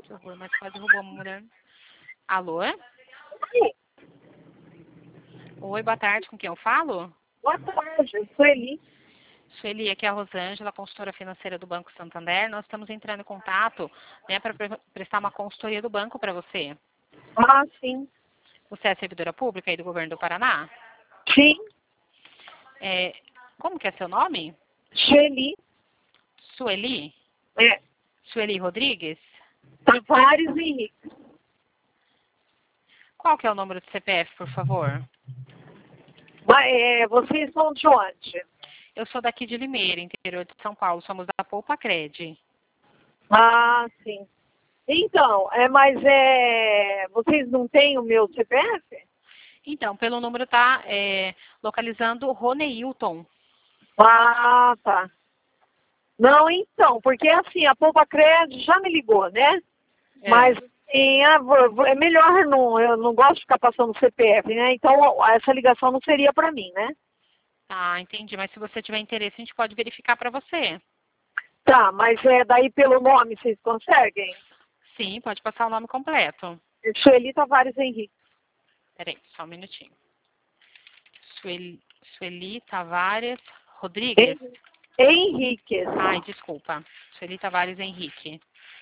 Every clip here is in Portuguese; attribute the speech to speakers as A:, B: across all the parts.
A: Que horror, mas quase derrubou uma mulher. Alô?
B: Oi,
A: Oi, boa tarde, com quem eu falo?
B: boa tarde, eu sou Eli.
A: Sueli, aqui é a Rosângela, consultora financeira do Banco Santander. Nós estamos entrando em contato, né, para prestar uma consultoria do banco para você.
B: Ah, sim.
A: Você é servidora pública aí do governo do Paraná?
B: Sim,
A: É, como que é seu nome?
B: Shelly,
A: Sueli?
B: é,
A: Sueli Rodrigues?
B: Tavares Henrique.
A: Qual que é o número do CPF, por favor?
B: Vocês são de onde?
A: Eu sou daqui de Limeira, interior de São Paulo. Somos da Poupa Cred.
B: Ah, sim. Então, vocês não têm o meu CPF?
A: Então, pelo número tá localizando Roneilton.
B: Ah, tá. Não, então, porque assim, a Poupa Cred já me ligou, né?
A: É.
B: Mas assim, é melhor não, eu não gosto de ficar passando CPF, né? Então, essa ligação não seria para mim, né?
A: Ah, entendi. Mas se você tiver interesse, a gente pode verificar para você.
B: Tá, mas daí pelo nome vocês conseguem?
A: Sim, pode passar o nome completo.
B: Sueli Tavares Henrique.
A: Peraí, só um minutinho. Sueli Tavares Rodrigues?
B: Henrique.
A: Ai, desculpa. Sueli Tavares Henrique.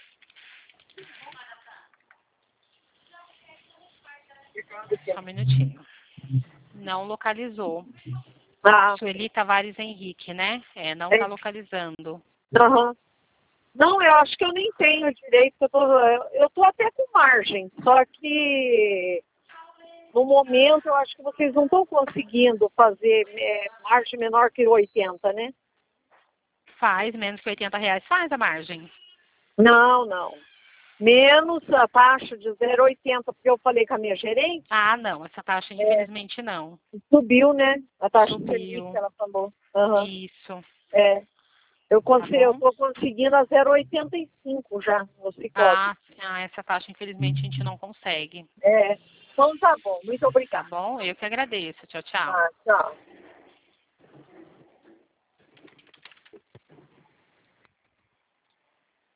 A: Só um minutinho. Não localizou.
B: Ah,
A: Sueli Tavares Henrique, né? Não
B: é,
A: está localizando.
B: aham. Não, eu acho que eu nem tenho direito, eu tô até com margem, só que no momento eu acho que vocês não estão conseguindo fazer margem menor que 80, né?
A: Faz menos que R$ 80. Faz a margem.
B: Não, não. Menos a taxa de 0,80, porque eu falei com a minha gerente,
A: Ah, não. Essa taxa, infelizmente, não.
B: subiu, né? A taxa de Selic
A: Subiu.
B: que ela falou. Aham.
A: Isso.
B: É. Eu
A: Tá bom?
B: estou conseguindo a 0,85 já no Sicoob.
A: Essa taxa, infelizmente, a gente não consegue.
B: É. Então tá bom. Muito
A: Tá
B: obrigada.
A: bom? Eu que agradeço. Tchau, tchau.
B: Tá, tchau.